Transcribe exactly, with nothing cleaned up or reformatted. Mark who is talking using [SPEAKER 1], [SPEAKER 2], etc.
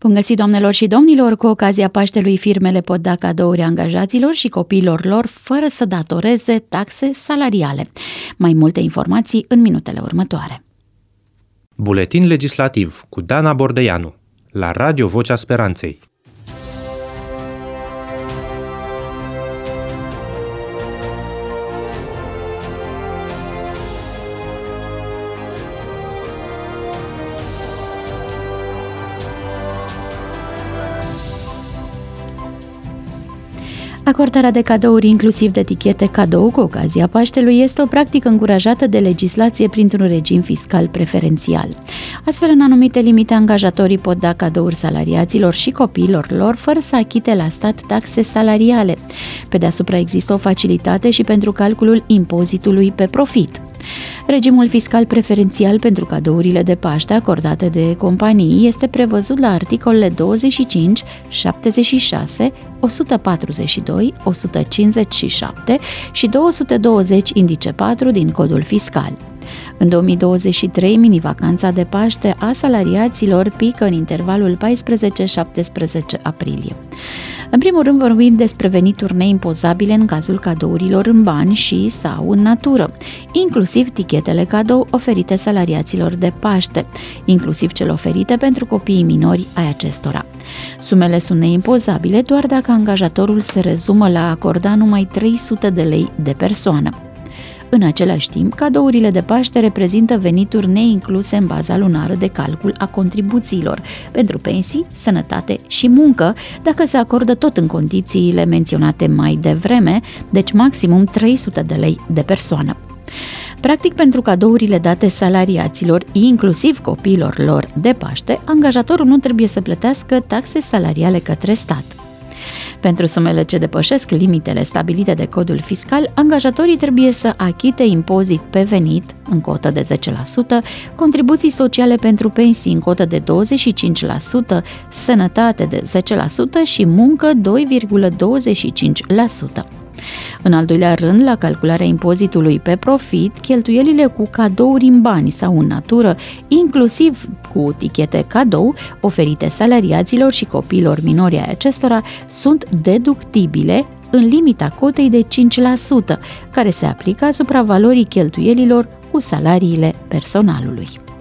[SPEAKER 1] Bun găsit, doamnelor și domnilor! Cu ocazia Paștelui, firmele pot da cadouri angajaților și copiilor lor fără să datoreze taxe salariale. Mai multe informații în minutele următoare.
[SPEAKER 2] Buletin legislativ cu Dana Bordeianu la Radio Vocea Speranței.
[SPEAKER 1] Acordarea de cadouri, inclusiv de etichete cadou cu ocazia Paștelui, este o practică încurajată de legislație printr-un regim fiscal preferențial. Astfel, în anumite limite, angajatorii pot da cadouri salariaților și copiilor lor fără să achite la stat taxe salariale. Pe deasupra există o facilitate și pentru calculul impozitului pe profit. Regimul fiscal preferențial pentru cadourile de Paște acordate de companii este prevăzut la articolele douăzeci și cinci, șaptezeci și șase, o sută patruzeci și doi, o sută cincizeci și șapte și două sute douăzeci indice patru din Codul Fiscal. În două mii douăzeci și trei, mini-vacanța de Paște a salariaților pică în intervalul paisprezece șaptesprezece aprilie. În primul rând vorbim despre venituri neimpozabile în cazul cadourilor în bani și sau în natură, inclusiv tichetele cadou oferite salariaților de Paște, inclusiv cele oferite pentru copiii minori ai acestora. Sumele sunt neimpozabile doar dacă angajatorul se rezumă la a acorda numai trei sute de lei de persoană. În același timp, cadourile de Paște reprezintă venituri neincluse în baza lunară de calcul a contribuțiilor pentru pensii, sănătate și muncă, dacă se acordă tot în condițiile menționate mai devreme, deci maximum trei sute de lei de persoană. Practic, pentru cadourile date salariaților, inclusiv copiilor lor de Paște, angajatorul nu trebuie să plătească taxe salariale către stat. Pentru sumele ce depășesc limitele stabilite de Codul Fiscal, angajatorii trebuie să achite impozit pe venit în cotă de zece la sută, contribuții sociale pentru pensii în cotă de douăzeci și cinci la sută, sănătate de zece la sută și muncă doi virgulă douăzeci și cinci la sută. În al doilea rând, la calcularea impozitului pe profit, cheltuielile cu cadouri în bani sau în natură, inclusiv cu tichete cadou oferite salariaților și copiilor minori ai acestora, sunt deductibile în limita cotei de cinci la sută, care se aplică asupra valorii cheltuielilor cu salariile personalului.